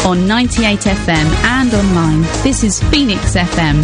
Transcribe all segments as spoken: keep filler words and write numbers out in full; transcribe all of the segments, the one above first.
on ninety-eight F M and online. This is Phoenix F M.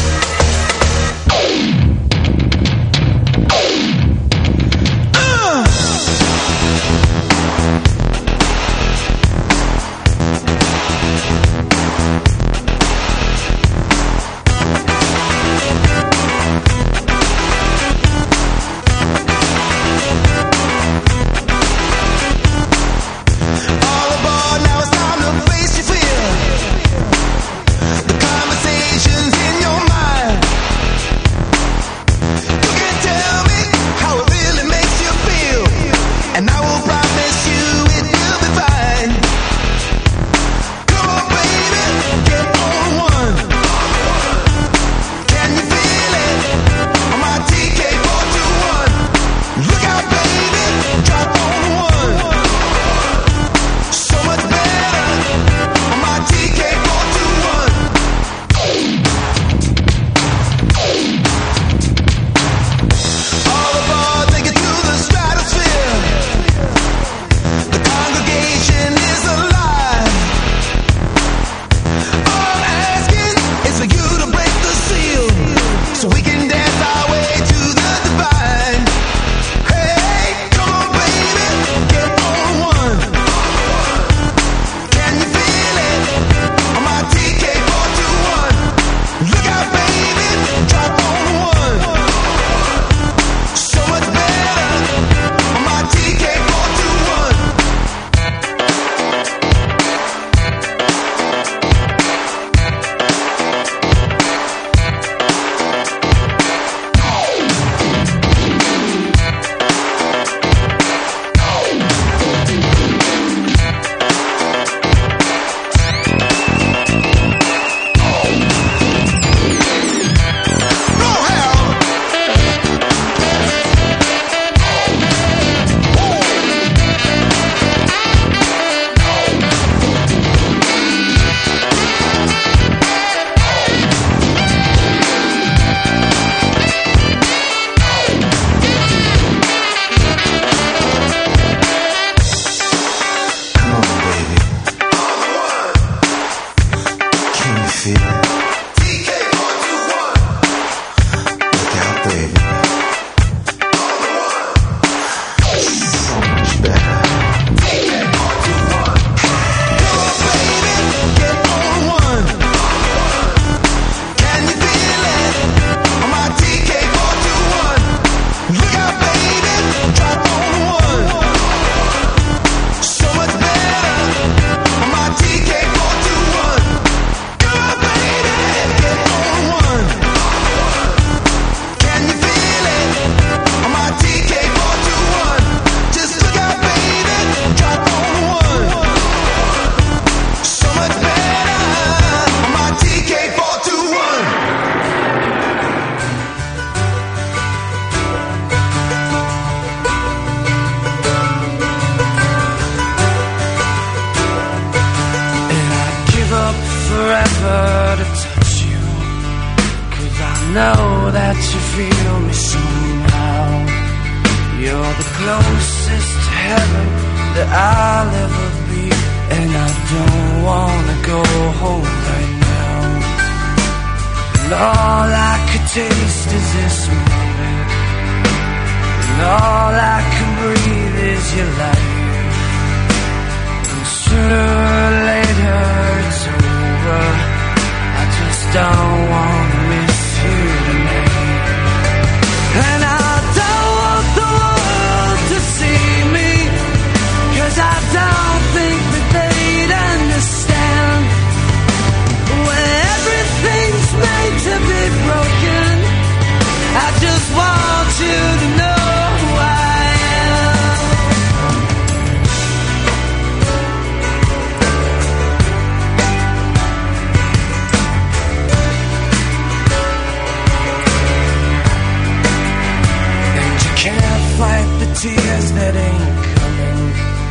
Tears that ain't coming,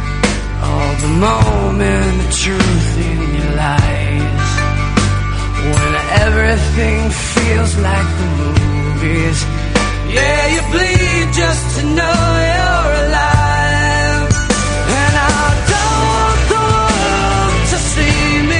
all the moment, the truth in your lies. When everything feels like the movies, yeah, you bleed just to know you're alive. And I don't want the world to see me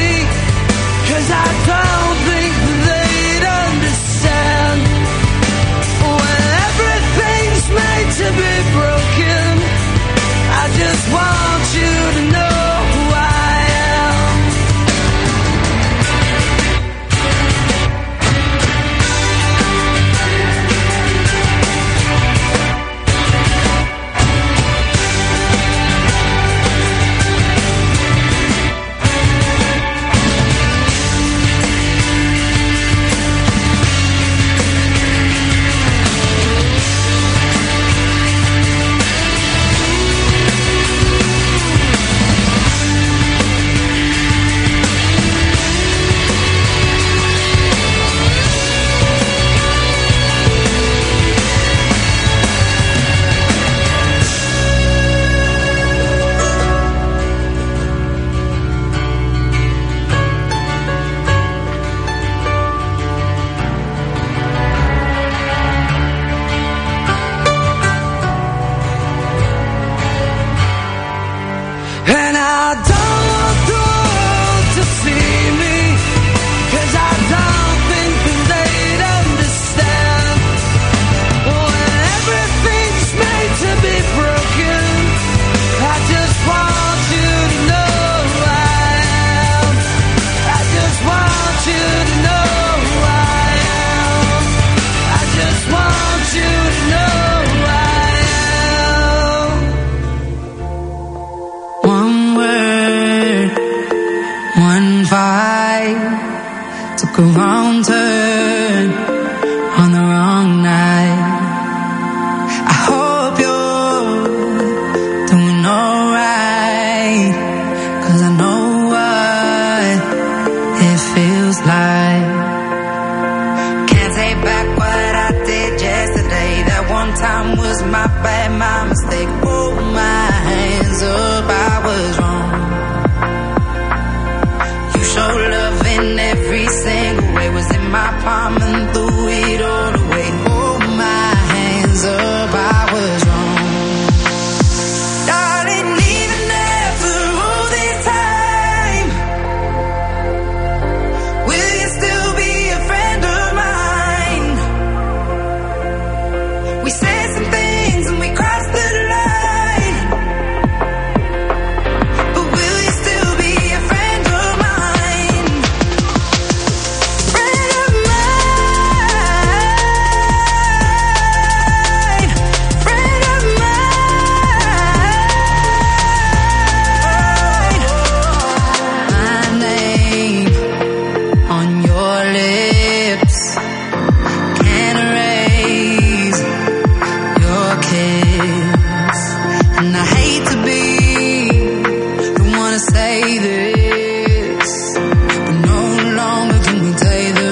took a wrong turn on the wrong night. I hope you're doing alright, 'cause I know what it feels like. Can't take back what I did yesterday. That one time was my bad, my mistake. Hold my hands up, I was wrong. You showed love in every single way. Was in my palm and threw it all away. Hold my hands up, I was wrong. Darling, even after all this time, will you still be a friend of mine? We said some things and we crossed the line, but will you still be a friend of mine? Friend of mine, friend of mine. My name on your lips can't erase your kiss, and I hate to be the one to say this, but no longer can we take the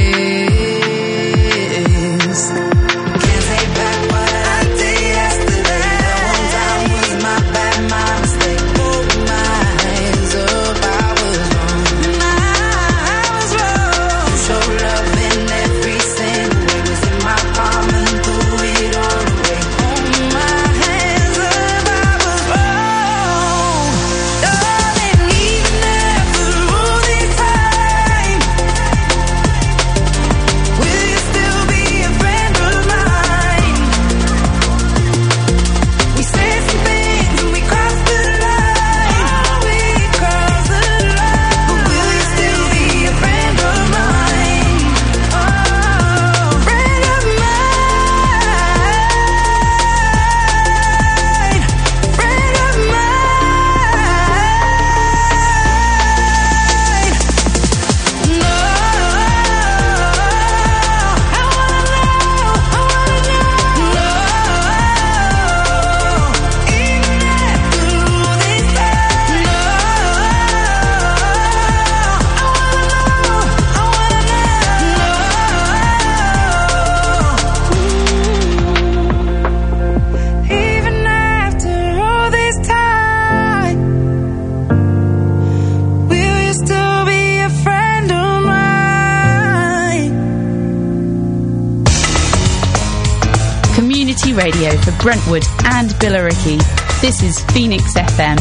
risk. Can't take back what I did yesterday. That one time was my bad, my mistake. Hold my hands up, I was wrong. I was wrong. You showed love in every single way. Was in my palm and threw it all away. Hold my hands up, I was wrong. Darling, even after all this time, will you still be a friend of mine? We said some things and we crossed the line. We crossed the line. But will you still be a friend of mine? Oh, friend of mine, friend of mine. No, I wanna know, I wanna know. No, even after all this time. No, I wanna know, I wanna know. Even after all this time, will you still be a friend of mine? Community radio for Brentwood and Billericay. This is Phoenix F M.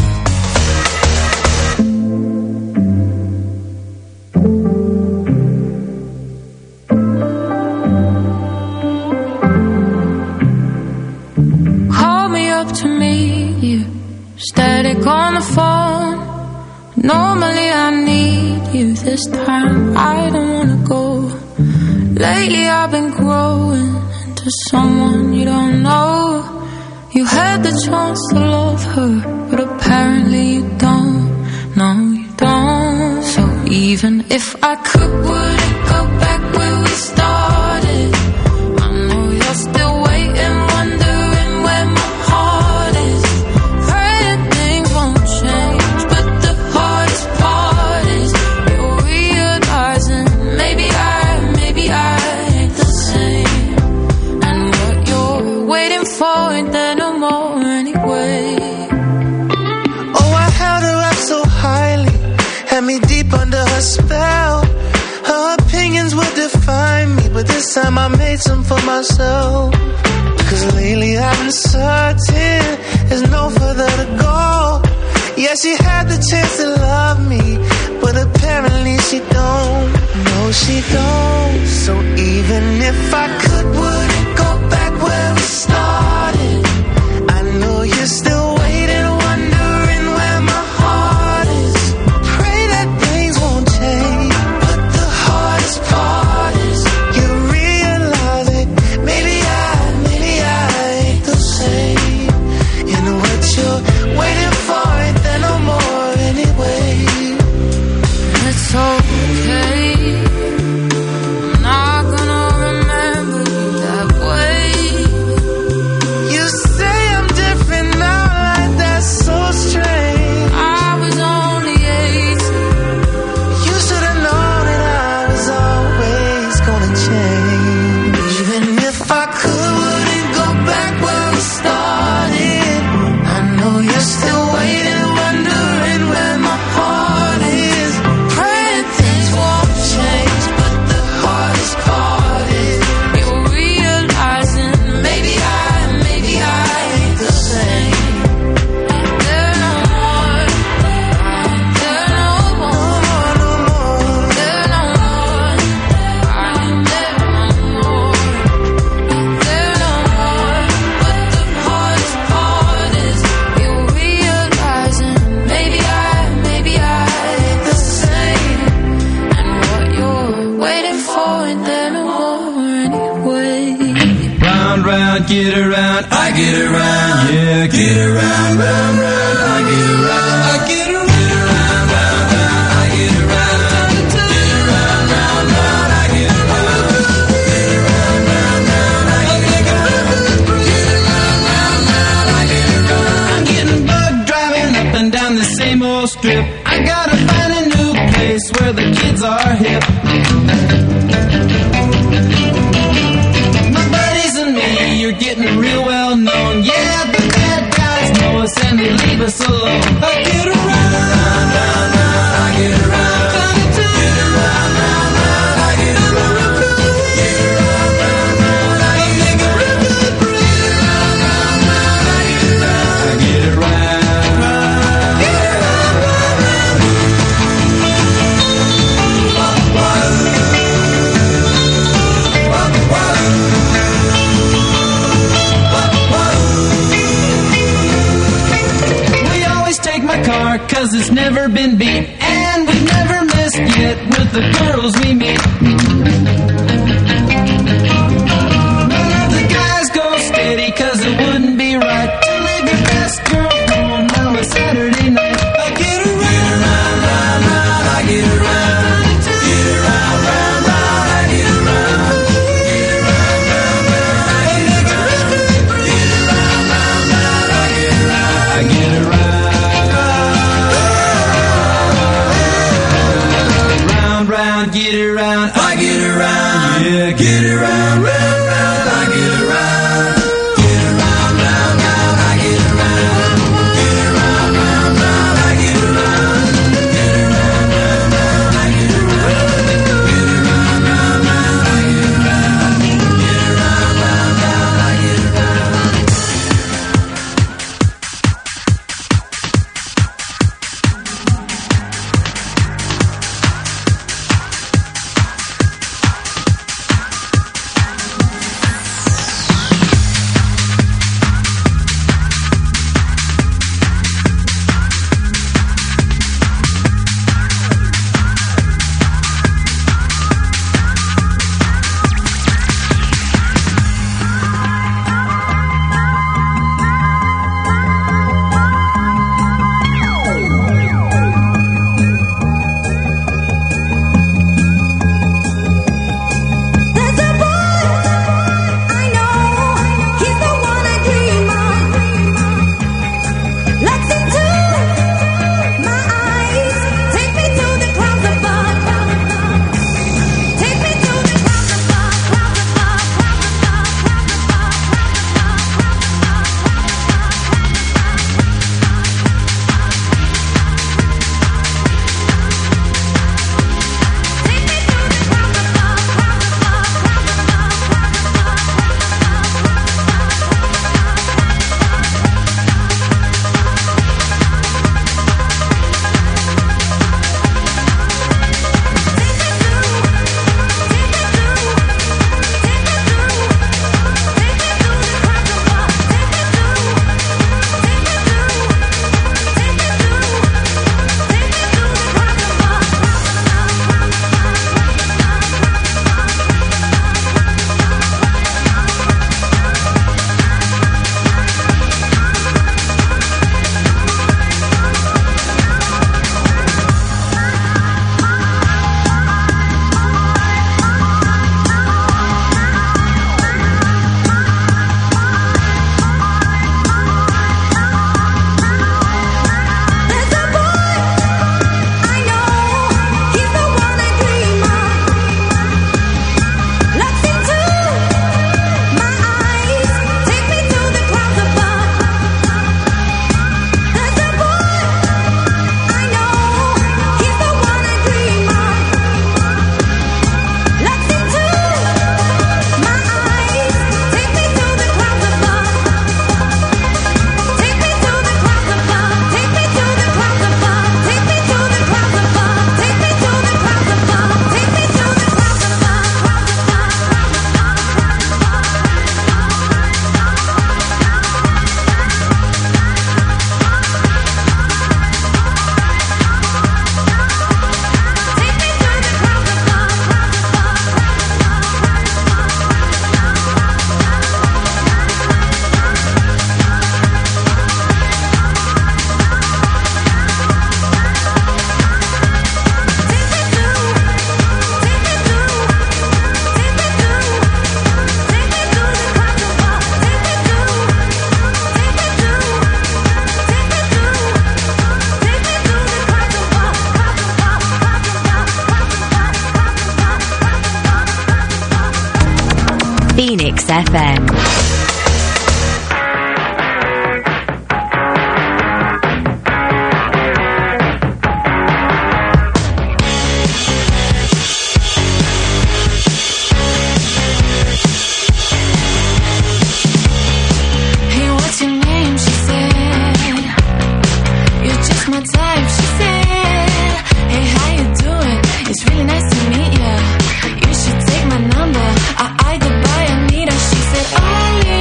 Call me up to meet you. Static on the phone. Normally I need you. This time I don't wanna go. Lately I've been growing into someone you don't know. You had the chance to love her, but apparently you don't. No, you don't. So even if I could, would it go back where we started? I know you're still waiting, wondering where my heart is. Pray that things won't change, but the hardest part is you're realizing maybe I, maybe I ain't the same. And what you're waiting for ain't there no more anyway. Oh, I held her up so highly, had me deep under her spell. Her opinions would define me, but this time I made some for myself. 'Cause lately I've been certain there's no further to go. Yeah, she had the chance to love me, but apparently she don't. No, she don't. So even if I could, would it go back where we started? I know you're still waiting, wondering where my heart is. Pray that things won't change, but the hardest part is you realize it. Maybe I, maybe I ain't the same. And what you're waiting for ain't there no more anyway. It's okay. around, get around, I get around, yeah, get around, round, round, I get around, I get around, round, round, round, I get around, get around, round, round, I get around, get around, round, round, I get around, get around, round, round, I get around. I'm getting bugged driving up and down the same old strip. I gotta find a new place where the kids are hip. You're getting real well known. Yeah, the bad guys know us and they leave us alone. I get around, round, round, round, I get around. Get around, round, round, I get around. Get around, round, round, I get around. Get around, round, round, I get around. I get around. Get around, round, round. Car, cause it's never been beat, and we've never missed yet with the girls we meet. None of the guys go steady, cause it wouldn't be right to leave your best girl home on a Saturday night. I get around, round, round, round, I get around. Get around, round, round, I get around. Get around, round, round, I get around. Get around, round, round, I get around. I get around. Round, get around, I get around. Phoenix F M. She said, oh,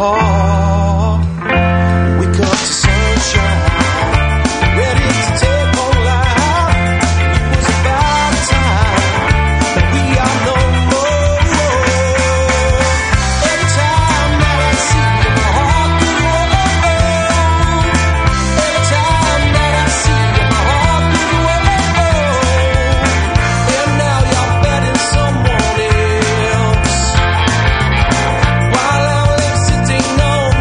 car. Wake up to sunshine, ready to take on life. It was about time that we are no more. Every time that I see you, my heart goes whoa. Every time that I see you, my heart goes whoa. And now you're betting someone else, while I'm left sitting on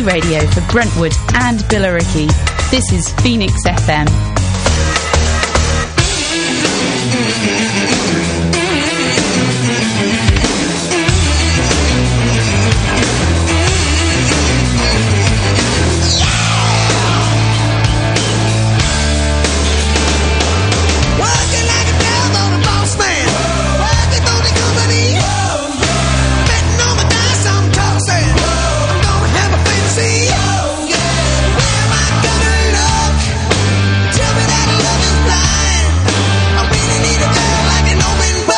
radio for Brentwood and Billericay. This is Phoenix F M. Tell me that love is blind. I really need a girl like an open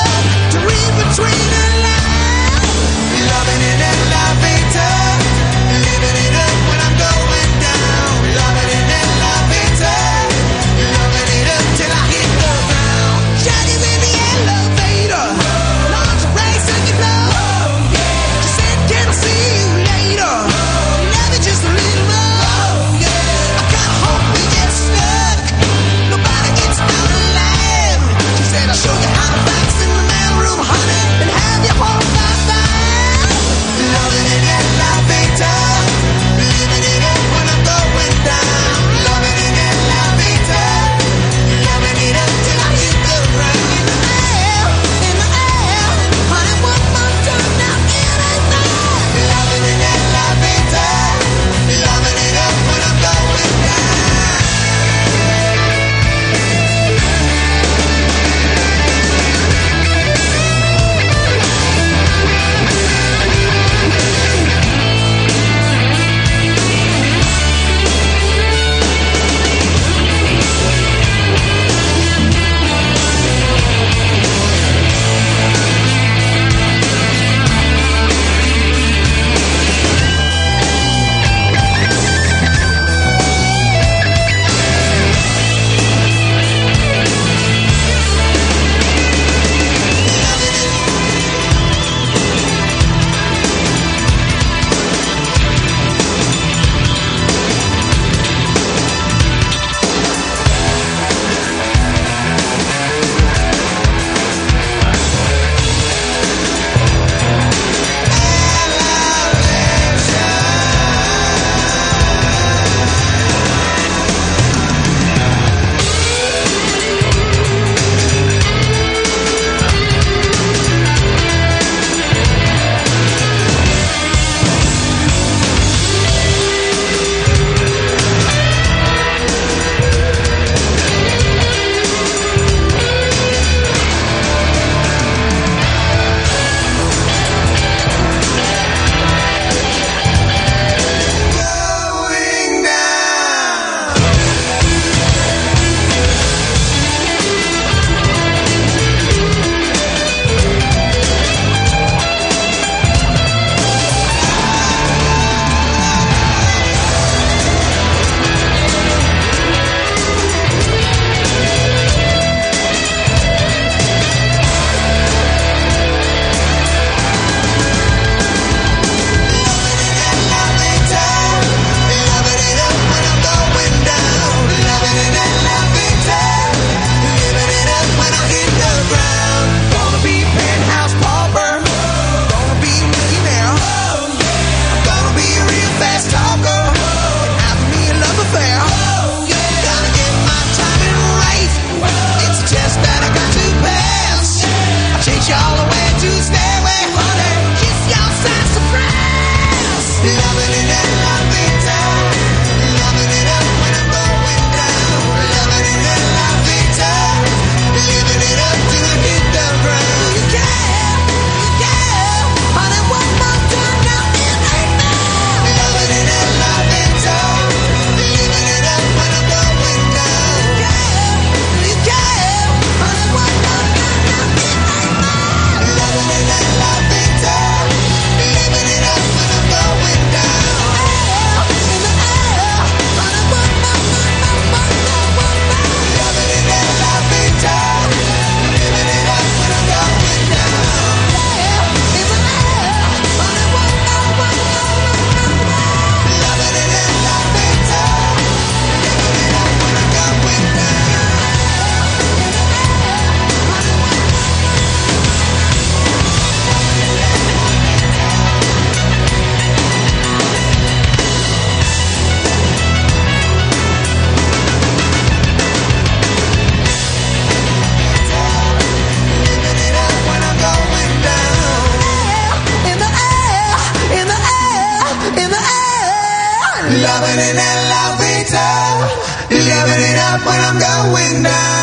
living in La Vita, living it up when I'm going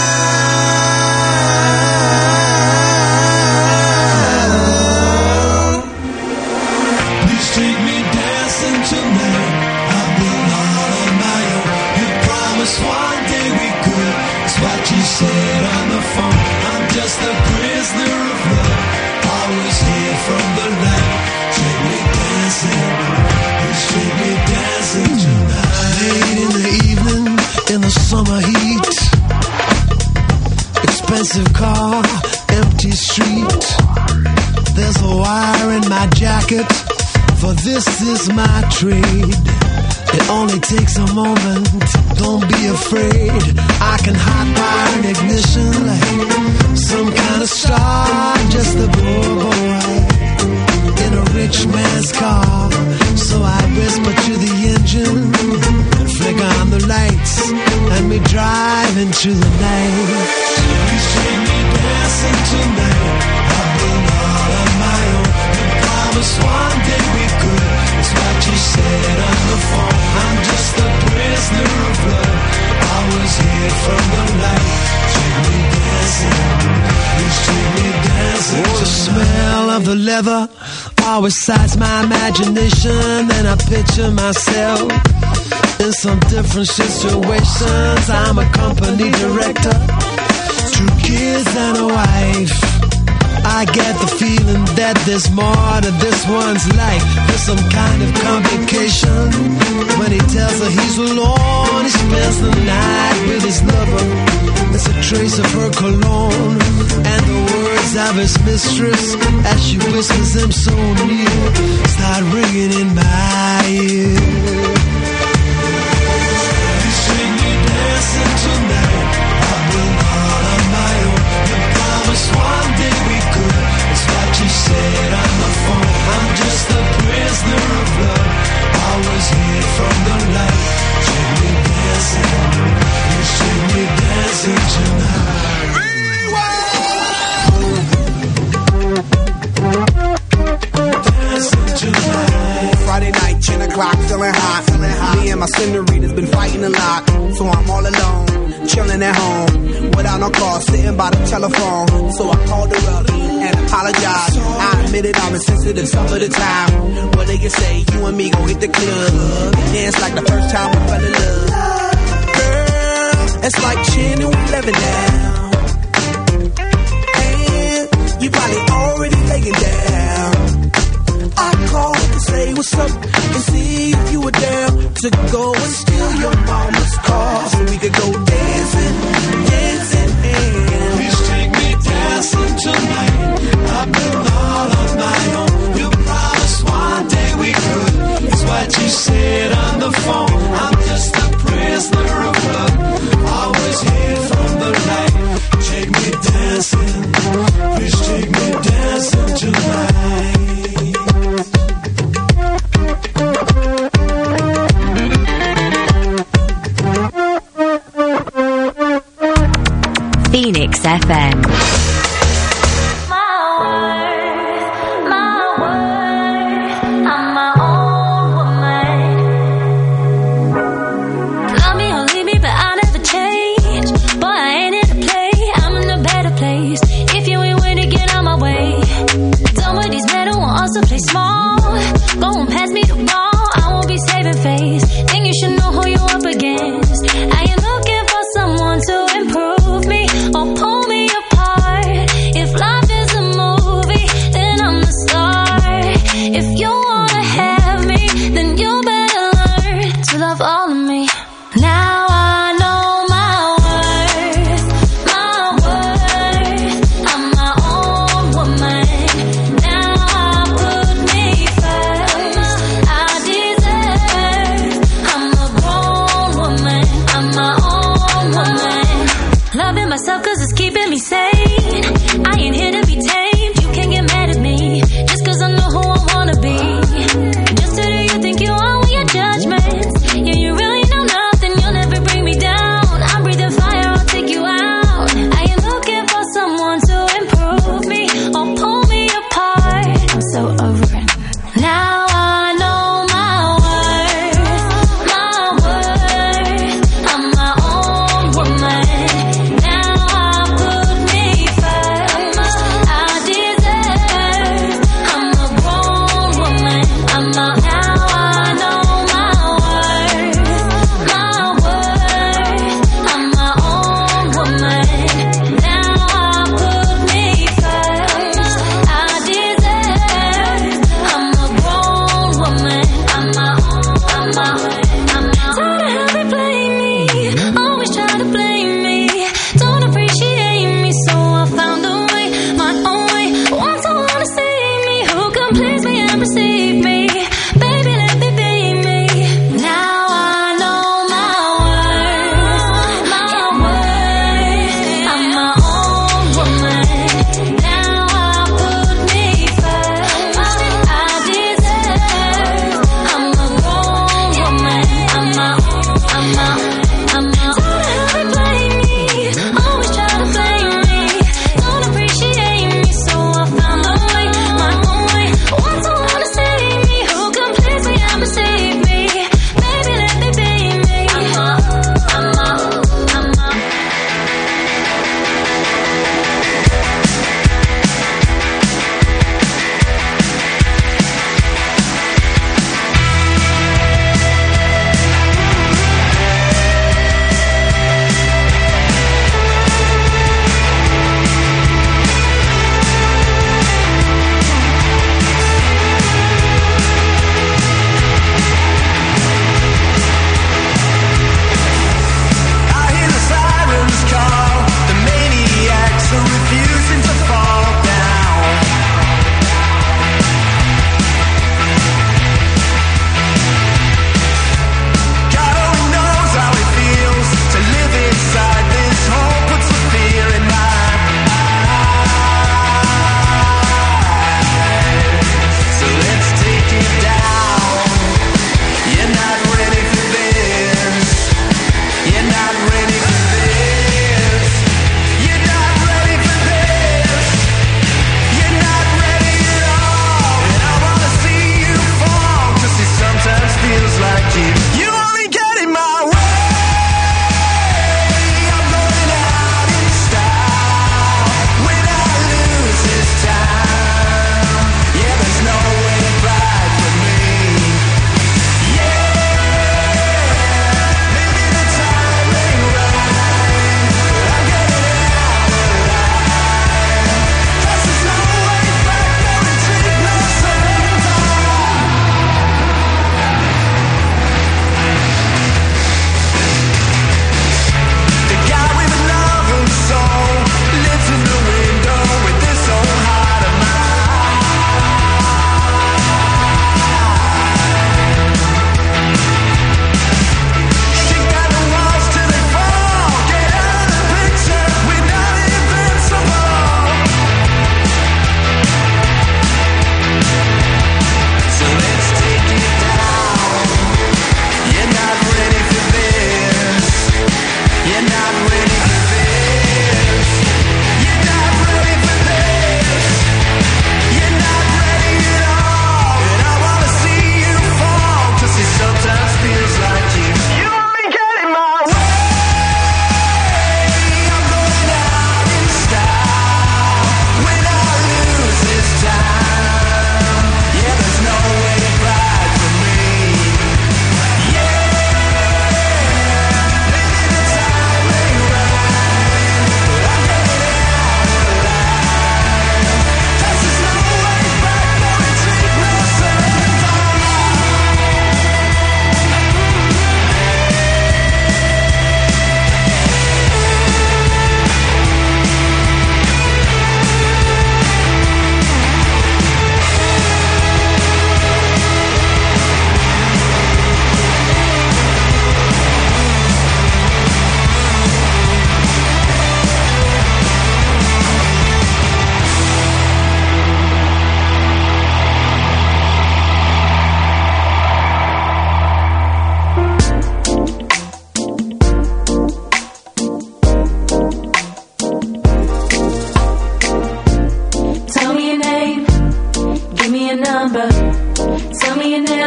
down. Please take me dancing tonight. I've been all on my own. You promised one day we could. It's what you said on the phone. I'm just a prisoner of love. Always here from the night. Take me dancing. Please take me dancing tonight. Late in the evening, in the summer heat. Expensive car, empty street. There's a wire in my jacket, for this is my trade. It only takes a moment, don't be afraid. I can hot wire an ignition like some kind of star, just a boy in a rich man's car. So I whisper to the engine and flicker on the lights, and we drive into the night. Please take me dancing tonight. I've been all on my own. You promised one day we could. It's what you said on the phone. I'm just a prisoner of love. I was here from the night. Take me dancing. Please take me dancing. Oh, the smell of the leather always excites my imagination, and I picture myself in some different situations. I'm a company director, two kids and a wife. I get the feeling that there's more to this one's life. There's some kind of complication. When he tells her he's alone, he spends the night with his lover. There's a trace of her cologne and the words of his mistress as she whispers him so near, start ringing in my ear. Please take me dancing tonight. I've been all on my own. You promised one day we could. It's what you said on the phone. I'm just a prisoner of love. Always here from the light. Take me dancing. Please take me dancing tonight. Dancing tonight. Friday night, ten o'clock, feeling hot. Me and my senorita's been fighting a lot, so I'm all alone, chilling at home, without no call, sitting by the telephone. So I called her up and apologized. I admitted I was sensitive some of the time. What they can say, you and me gon' hit the club, dance like the first time we fell in love. Girl, it's like ten and eleven now, and you probably already laying down. I called to say what's up and see if you were down to go and steal your mama's car so we could go dancing, dancing. And please take me dancing tonight. I've been all on my own. You promised one day we could. It's what you said on the phone. I'm just a prisoner of love. Always here from the night. Take me dancing. Please take me dancing tonight.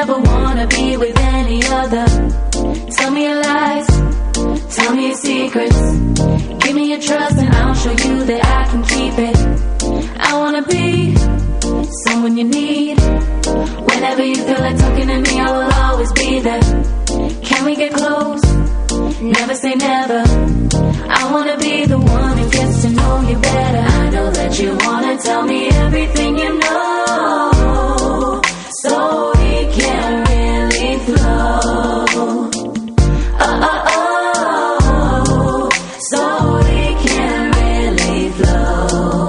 never wanna be with any other. Tell me your lies, tell me your secrets. Give me your trust and I'll show you that I can keep it. I wanna be someone you need. Whenever you feel like talking to me, I will always be there. Can we get close? Never say never. I wanna be the one who gets to know you better. I know that you wanna tell me everything you know, so we can really flow. Oh, oh, oh, so we can really flow.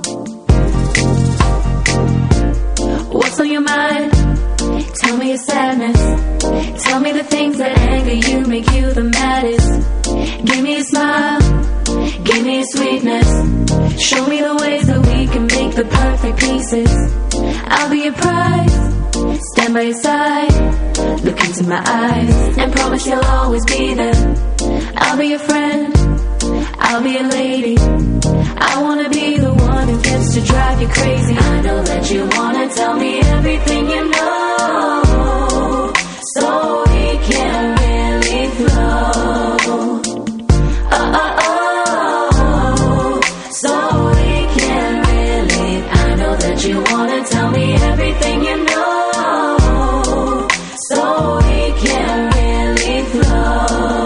What's on your mind? Tell me your sadness. Tell me the things that anger you, make you the maddest. Give me a smile, give me a sweetness. Show me the ways that we can make the perfect pieces. I'll be your prize, stand by your side. Look into my eyes and promise you'll always be there. I'll be your friend, I'll be a lady. I wanna be the one who gets to drive you crazy. I know that you wanna tell me everything you know, so we can really flow. Oh, oh, oh, so we can really. I know that you wanna tell me everything you know, so we can really flow.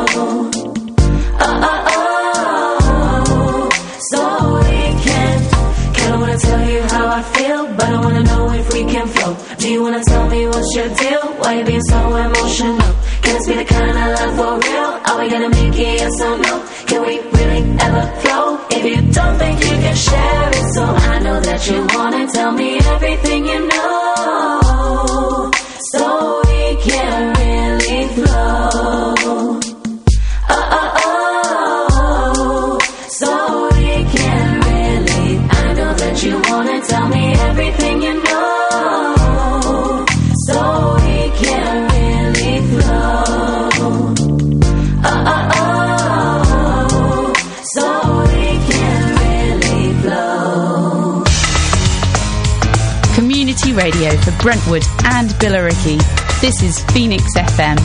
Oh, oh, oh, so we can. Kinda wanna tell you how I feel, but I wanna know if we can flow. Do you wanna tell me what's your deal? Why you being so emotional? Can this be the kind of love for real? Are we gonna make it yes or no? Can we really ever flow? If you don't think you can share it, so I know that you wanna tell me everything you know, so we can really flow. Oh, oh, oh, so we can really. I know that you wanna tell me everything you know, so we can really flow. Oh, oh, oh, so we can really flow. Community radio for Brentwood and Billericay. This is Phoenix F M.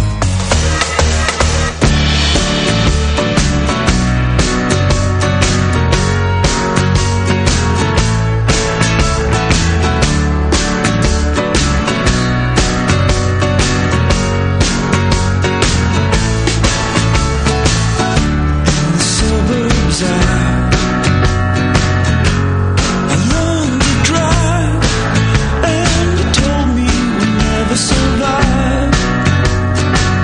Survive.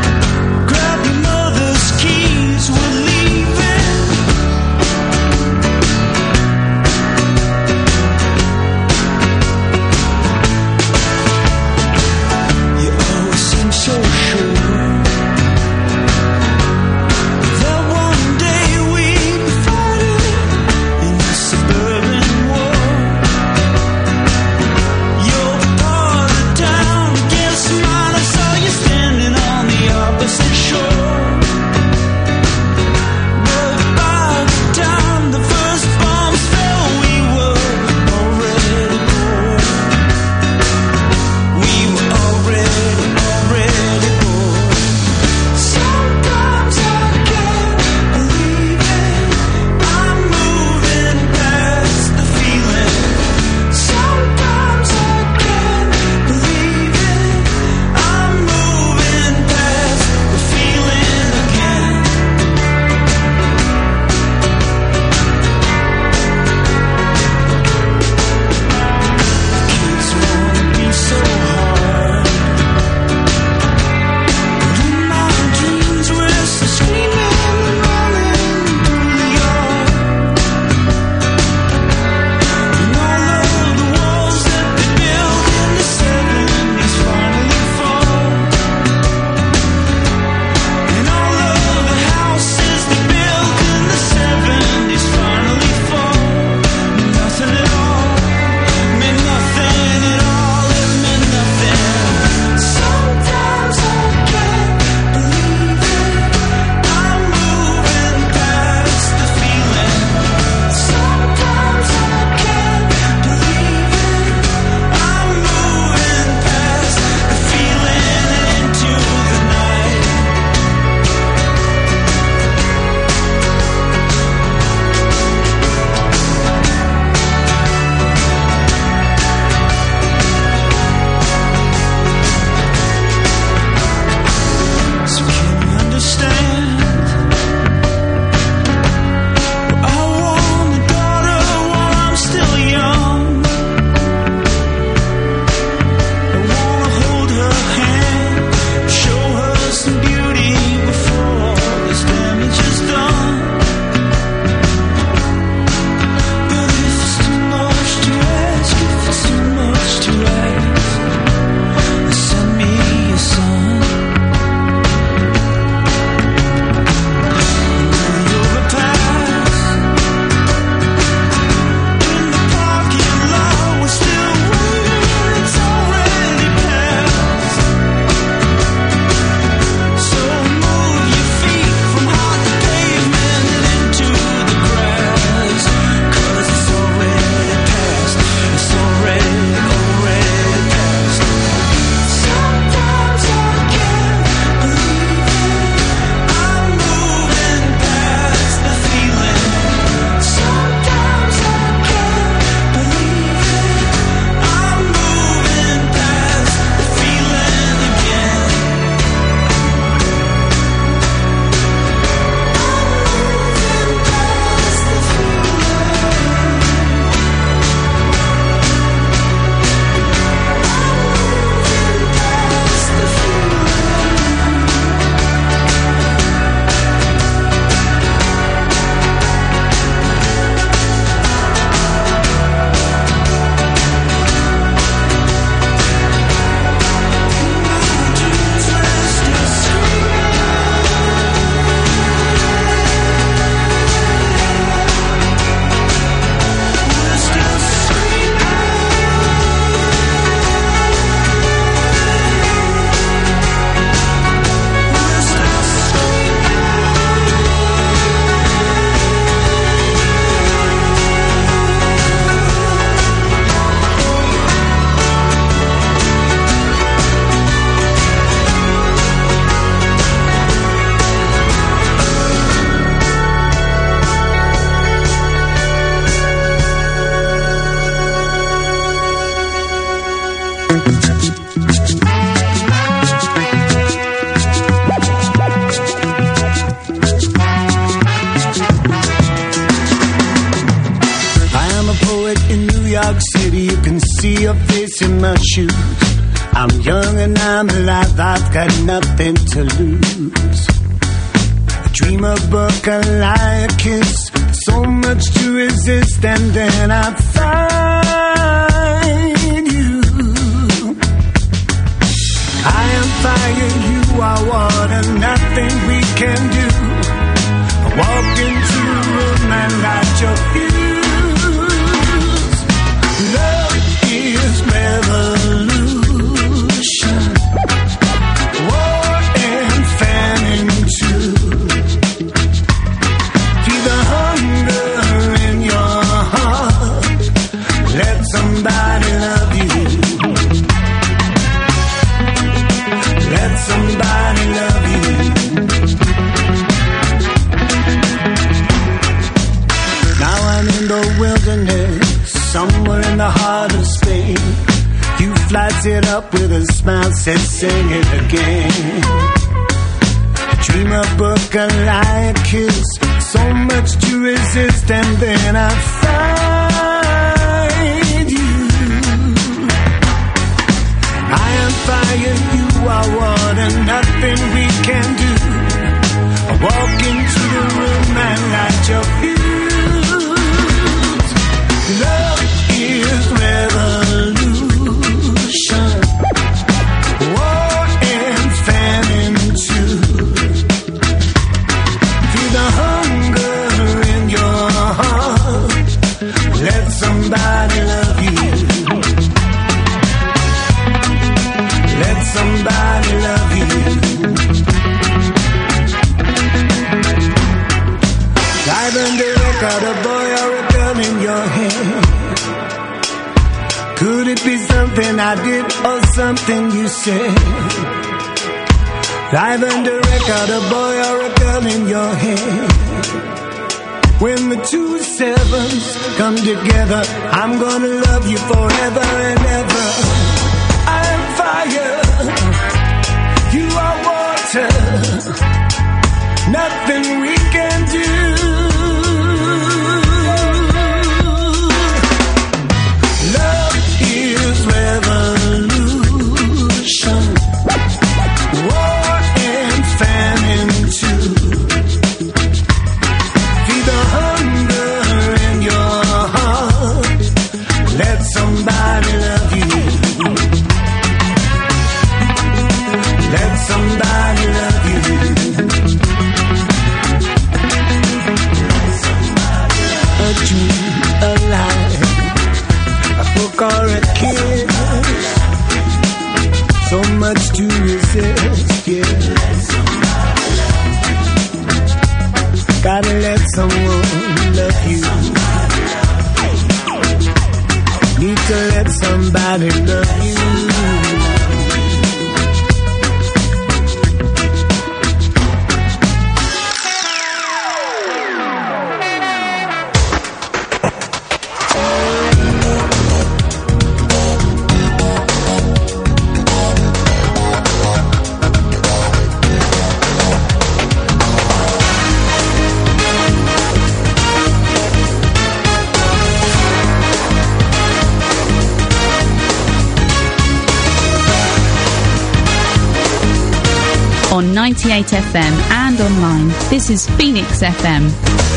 see your face in my shoes. I'm young and I'm alive, I've got nothing to lose. A dream, a book, a lie, a kiss, so much to resist, and then I find you. I am fire, you are water, nothing we can do. I walk into the room and light your fuse. Love is revolution, war and famine too. Feel the hunger in your heart, let somebody love you. Let somebody love you. Now I'm in the wilderness, somewhere in the heart of Spain. You flights it up with a smile, said sing it again. A dream, a book, a lie, a kiss, so much to resist, and then I find you. I am fire, you are water, nothing we can do. I walk into the room and light your fuse. Love is revolution, war and famine too. Feel the hunger in your heart, let somebody love you. Let somebody love you. Dive under a got a boy or a girl in your hand. Could it be something I did or something you said? Live under record, a boy or a girl in your hand. When the two sevens come together, I'm gonna love you forever and ever. I'm fire, you are water, nothing we can do. Love is revolution, war and famine too. Feel the hunger in your heart, let somebody love you. Let somebody love you. A dream, a lie, a book or a kiss, so much to resist, yeah. Gotta let someone love you. Need to let somebody love you. On ninety-eight F M and online, this is Phoenix F M.